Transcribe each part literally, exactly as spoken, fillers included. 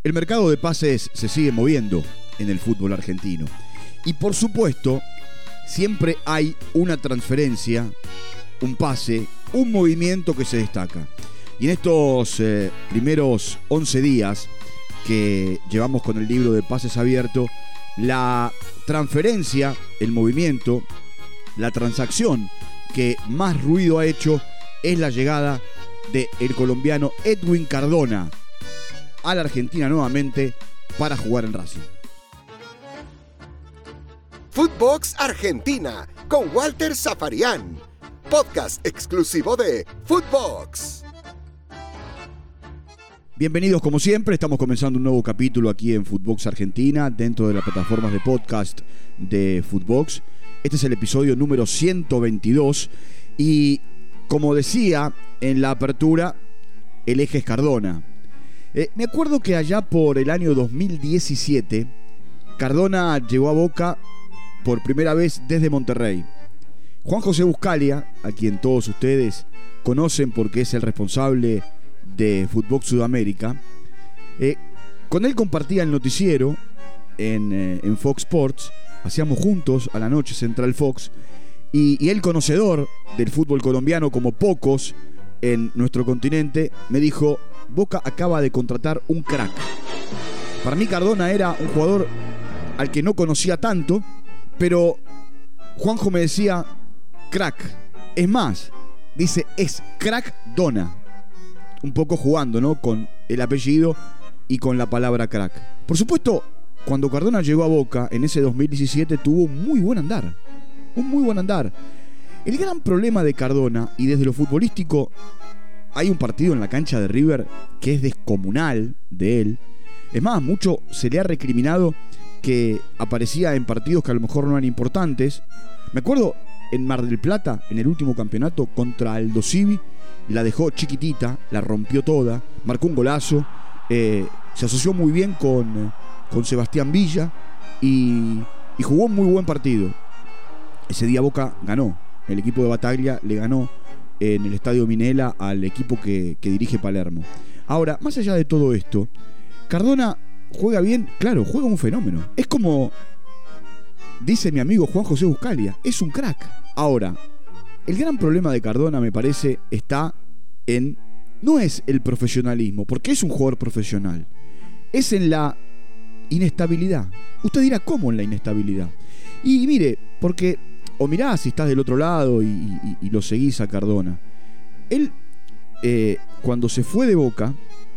El mercado de pases se sigue moviendo en el fútbol argentino. Y por supuesto, siempre hay una transferencia, un pase, un movimiento que se destaca. Y en estos eh, primeros once días que llevamos con el libro de pases abierto, la transferencia, el movimiento, la transacción que más ruido ha hecho es la llegada del colombiano Edwin Cardona a la Argentina nuevamente para jugar en Racing. Footbox Argentina con Walter Zafarian, podcast exclusivo de Footbox. Bienvenidos como siempre, estamos comenzando un nuevo capítulo aquí en Footbox Argentina dentro de las plataformas de podcast de Footbox. Este es el episodio número ciento veintidós y como decía en la apertura, el eje es Cardona. Eh, me acuerdo que allá por el año dos mil diecisiete, Cardona llegó a Boca por primera vez desde Monterrey. Juan José Buscalia, a quien todos ustedes conocen porque es el responsable de Footbox Sudamérica, eh, con él compartía el noticiero en, eh, en Fox Sports, hacíamos juntos a la noche Central Fox, y, y él, conocedor del fútbol colombiano como pocos en nuestro continente, me dijo: Boca acaba de contratar un crack. Para mí Cardona era un jugador al que no conocía tanto, pero Juanjo me decía crack. Es más, dice es crack Dona. Un poco jugando, ¿no? Con el apellido y con la palabra crack. Por supuesto, cuando Cardona llegó a Boca en ese dos mil diecisiete tuvo un muy buen andar. Un muy buen andar. El gran problema de Cardona, y desde lo futbolístico, hay un partido en la cancha de River que es descomunal de él. Es más, mucho se le ha recriminado que aparecía en partidos que a lo mejor no eran importantes. Me acuerdo en Mar del Plata, en el último campeonato contra Aldo Civi, la dejó chiquitita, la rompió toda, marcó un golazo, eh, se asoció muy bien con, con Sebastián Villa y, y jugó un muy buen partido. Ese día Boca ganó, el equipo de Bataglia le ganó en el Estadio Minela al equipo que, que dirige Palermo. Ahora, más allá de todo esto, Cardona juega bien, claro, juega un fenómeno. Es como dice mi amigo Juan José Buscalia, es un crack. Ahora, el gran problema de Cardona, me parece, está en, no es el profesionalismo, porque es un jugador profesional, es en la inestabilidad. Usted dirá, ¿cómo en la inestabilidad? Y mire, porque, o mirá si estás del otro lado y, y, y lo seguís a Cardona. Él, eh, cuando se fue de Boca,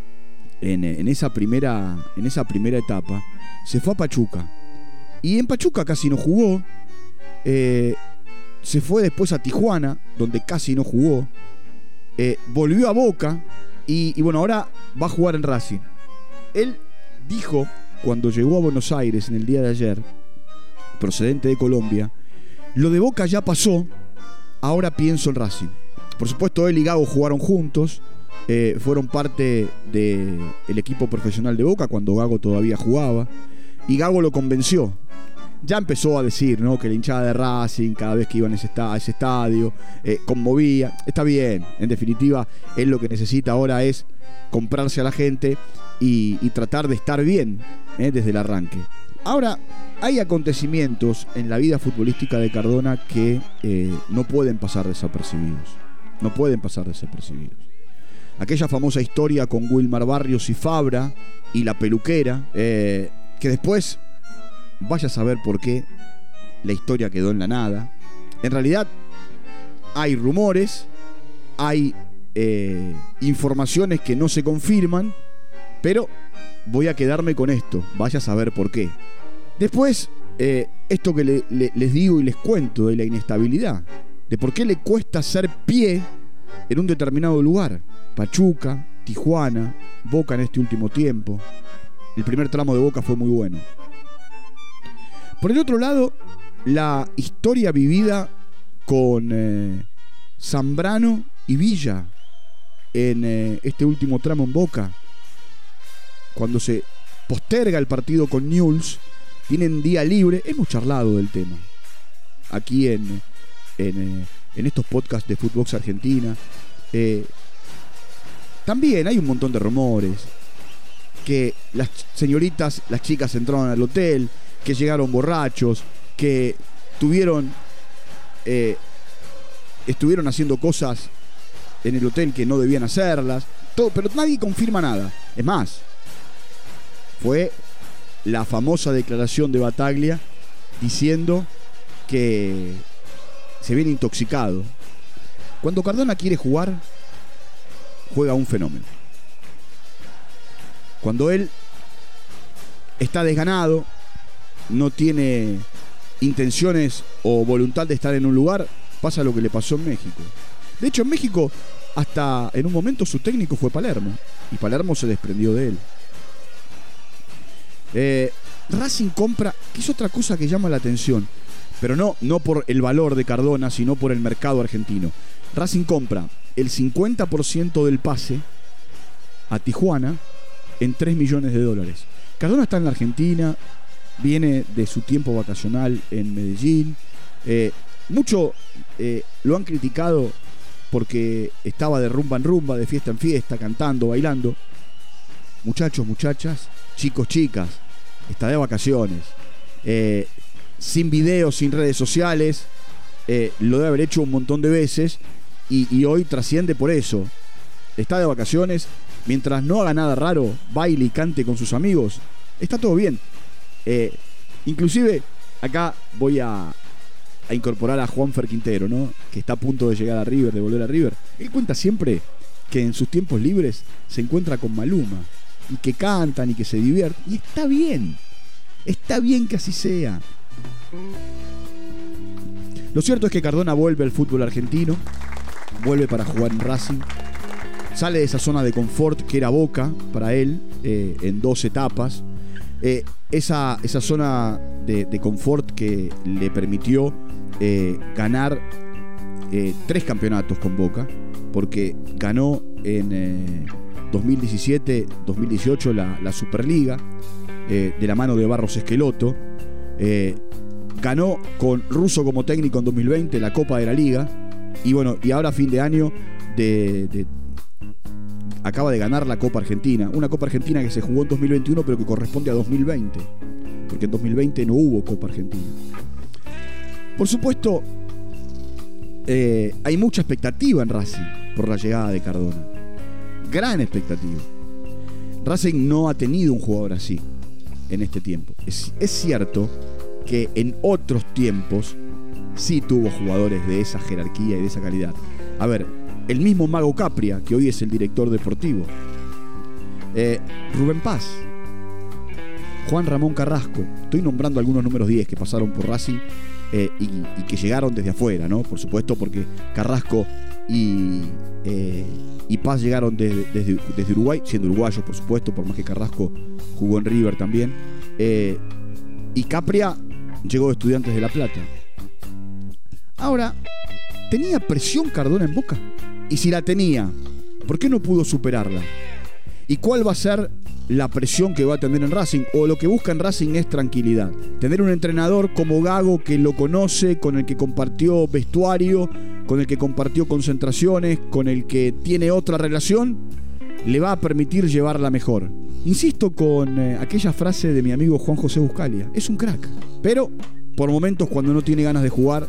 en, en, esa primera, en esa primera etapa, se fue a Pachuca. Y en Pachuca casi no jugó. Eh, se fue después a Tijuana, donde casi no jugó. Eh, volvió a Boca y, y bueno, ahora va a jugar en Racing. Él dijo, cuando llegó a Buenos Aires en el día de ayer, procedente de Colombia: lo de Boca ya pasó, ahora pienso en Racing. Por supuesto, él y Gago jugaron juntos, eh, fueron parte del equipo profesional de Boca cuando Gago todavía jugaba, y Gago lo convenció. Ya empezó a decir, ¿no?, que la hinchada de Racing, cada vez que iban a ese, a ese estadio, eh, conmovía. Está bien, en definitiva, él lo que necesita ahora es comprarse a la gente y, y tratar de estar bien, eh, desde el arranque. Ahora, hay acontecimientos en la vida futbolística de Cardona que eh, no pueden pasar desapercibidos. No pueden pasar desapercibidos. Aquella famosa historia con Wilmar Barrios y Fabra y la peluquera, eh, que después, vaya a saber por qué, la historia quedó en la nada. En realidad, hay rumores, hay eh, informaciones que no se confirman, pero voy a quedarme con esto, vaya a saber por qué. Después, eh, esto que le, le, les digo y les cuento de la inestabilidad, de por qué le cuesta hacer pie en un determinado lugar. Pachuca, Tijuana, Boca en este último tiempo. El primer tramo de Boca fue muy bueno. Por el otro lado, la historia vivida con eh, Zambrano y Villa en eh, este último tramo en Boca. Cuando se posterga el partido con Newell's, tienen día libre. Hemos charlado del tema aquí en, en, en estos podcasts de Footbox Argentina. Eh, también hay un montón de rumores. que las señoritas, las chicas entraron al hotel, que llegaron borrachos, que tuvieron, eh, estuvieron haciendo cosas en el hotel que no debían hacerlas, todo, pero nadie confirma nada. Es más, fue la famosa declaración de Battaglia diciendo que se viene intoxicado. Cuando Cardona quiere jugar, juega un fenómeno. Cuando él está desganado, no tiene intenciones o voluntad de estar en un lugar, pasa lo que le pasó en México. De hecho, en México, hasta en un momento su técnico fue Palermo, y Palermo se desprendió de él. Eh, Racing compra, que es otra cosa que llama la atención, pero no, no por el valor de Cardona, sino por el mercado argentino. Racing compra el cincuenta por ciento del pase a Tijuana en tres millones de dólares. Cardona está en la Argentina, viene de su tiempo vacacional en Medellín. Eh, mucho eh, lo han criticado porque estaba de rumba en rumba, de fiesta en fiesta, cantando, bailando. Muchachos, muchachas, chicos, chicas, está de vacaciones. Eh, sin videos, sin redes sociales. Eh, lo debe haber hecho un montón de veces y, y hoy trasciende por eso. Está de vacaciones, mientras no haga nada raro, baile y cante con sus amigos, está todo bien. Eh, inclusive acá voy a, a incorporar a Juanfer Quintero, ¿no? Que está a punto de llegar a River, de volver a River. Él cuenta siempre que en sus tiempos libres se encuentra con Maluma y que cantan y que se divierten, y está bien, está bien que así sea. Lo cierto es que Cardona vuelve al fútbol argentino, vuelve para jugar en Racing, sale de esa zona de confort que era Boca para él, eh, en dos etapas. Eh, esa, esa zona de, de confort que le permitió eh, ganar eh, tres campeonatos con Boca, porque ganó en eh, dos mil diecisiete dos mil dieciocho la, la Superliga, eh, de la mano de Barros Esqueloto. Eh, ganó con Russo como técnico en dos mil veinte la Copa de la Liga, y bueno, y ahora a fin de año de, de, acaba de ganar la Copa Argentina, una Copa Argentina que se jugó en dos mil veintiuno pero que corresponde a dos mil veinte, porque en dos mil veinte no hubo Copa Argentina. Por supuesto, eh, hay mucha expectativa en Racing por la llegada de Cardona, gran expectativa. Racing no ha tenido un jugador así en este tiempo. Es, es cierto que en otros tiempos sí tuvo jugadores de esa jerarquía y de esa calidad. A ver, el mismo Mago Capria, que hoy es el director deportivo, eh, Rubén Paz, Juan Ramón Carrasco. Estoy nombrando algunos números diez que pasaron por Racing eh, y, y que llegaron desde afuera, ¿no? Por supuesto, porque Carrasco y, eh, y Paz llegaron desde, desde, desde Uruguay, siendo uruguayos, por supuesto, por más que Carrasco jugó en River también. Eh, y Capria llegó de Estudiantes de La Plata. Ahora, ¿tenía presión Cardona en Boca? Y si la tenía, ¿por qué no pudo superarla? ¿Y cuál va a ser la presión que va a tener en Racing? O lo que busca en Racing es tranquilidad. Tener un entrenador como Gago, que lo conoce, con el que compartió vestuario, con el que compartió concentraciones, con el que tiene otra relación, le va a permitir llevarla mejor. Insisto con eh, aquella frase de mi amigo Juan José Buscalia: es un crack, pero por momentos, cuando no tiene ganas de jugar,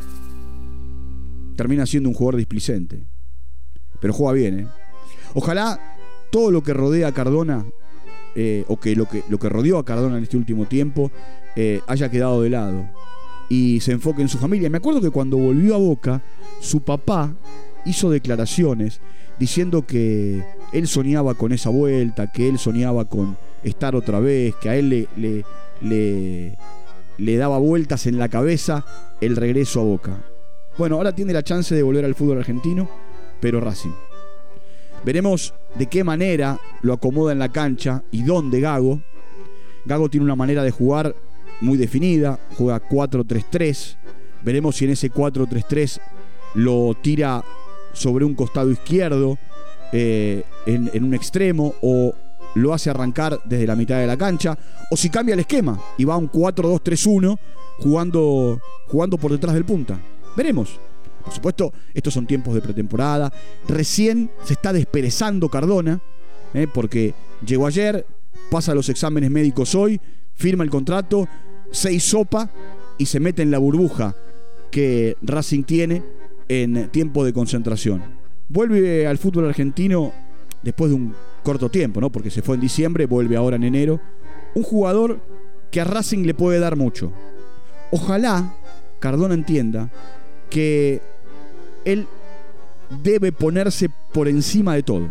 termina siendo un jugador displicente. Pero juega bien, ¿eh? Ojalá todo lo que rodea a Cardona, eh, o que lo, que lo que rodeó a Cardona en este último tiempo, eh, haya quedado de lado y se enfoque en su familia. Me acuerdo que cuando volvió a Boca, su papá hizo declaraciones diciendo que él soñaba con esa vuelta, que él soñaba con estar otra vez, que a él le, le, le, le daba vueltas en la cabeza el regreso a Boca. Bueno, ahora tiene la chance de volver al fútbol argentino, pero Racing. Veremos de qué manera lo acomoda en la cancha y dónde Gago. Gago tiene una manera de jugar muy definida, juega cuatro tres tres. Veremos si en ese cuatro tres tres lo tira sobre un costado izquierdo, eh, en, en un extremo, o lo hace arrancar desde la mitad de la cancha, o si cambia el esquema y va a un cuatro dos tres uno jugando, jugando por detrás del punta. Veremos. Por supuesto, estos son tiempos de pretemporada. Recién se está desperezando Cardona, eh, porque llegó ayer, pasa los exámenes médicos hoy, firma el contrato, se hisopa y se mete en la burbuja que Racing tiene en tiempo de concentración. Vuelve al fútbol argentino después de un corto tiempo, ¿no? Porque se fue en diciembre, vuelve ahora en enero. Un jugador que a Racing le puede dar mucho. Ojalá Cardona entienda que él debe ponerse por encima de todo.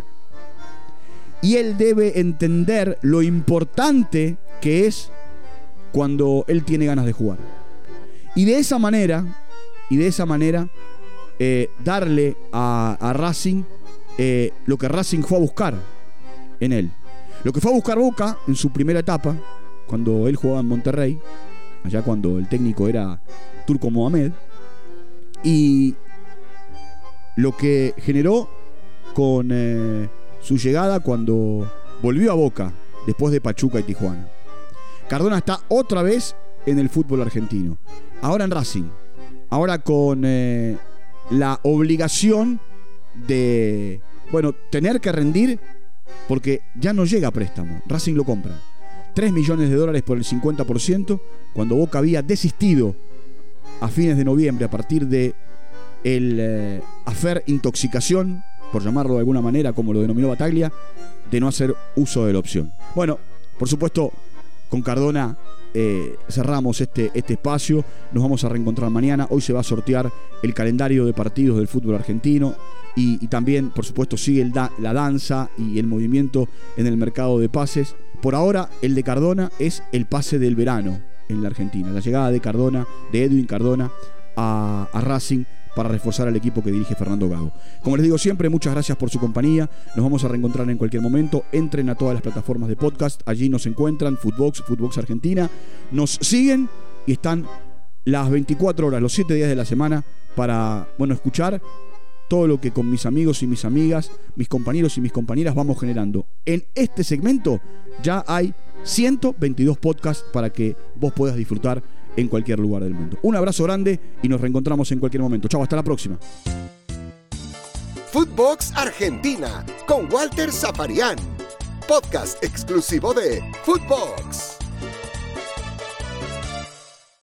Y él debe entender lo importante que es cuando él tiene ganas de jugar. Y de esa manera, y de esa manera, eh, darle a, a Racing eh, lo que Racing fue a buscar en él. Lo que fue a buscar Boca en su primera etapa, cuando él jugaba en Monterrey, allá cuando el técnico era Turco Mohamed, y lo que generó con eh, su llegada cuando volvió a Boca después de Pachuca y Tijuana. Cardona está otra vez en el fútbol argentino, ahora en Racing, ahora con eh, la obligación de, bueno, tener que rendir porque ya no llega a préstamo. Racing lo compra. tres millones de dólares por el cincuenta por ciento, cuando Boca había desistido a fines de noviembre a partir de el eh, affair intoxicación, por llamarlo de alguna manera, como lo denominó Bataglia, de no hacer uso de la opción. Bueno, por supuesto, con Cardona eh, cerramos este, este espacio. Nos vamos a reencontrar mañana. Hoy se va a sortear el calendario de partidos del fútbol argentino y, y también, por supuesto, sigue el da, la danza y el movimiento en el mercado de pases. Por ahora, el de Cardona es el pase del verano en la Argentina. La llegada de Cardona, de Edwin Cardona a, a Racing para reforzar al equipo que dirige Fernando Gago. Como les digo siempre, muchas gracias por su compañía. Nos vamos a reencontrar en cualquier momento. Entren a todas las plataformas de podcast. Allí nos encuentran, Footbox, Footbox Argentina. Nos siguen y están las veinticuatro horas, los siete días de la semana para, bueno, escuchar todo lo que con mis amigos y mis amigas, mis compañeros y mis compañeras vamos generando. En este segmento ya hay ciento veintidós podcasts para que vos puedas disfrutar en cualquier lugar del mundo. Un abrazo grande y nos reencontramos en cualquier momento. Chau, hasta la próxima. Footbox Argentina con Walter Safarian, podcast exclusivo de Footbox.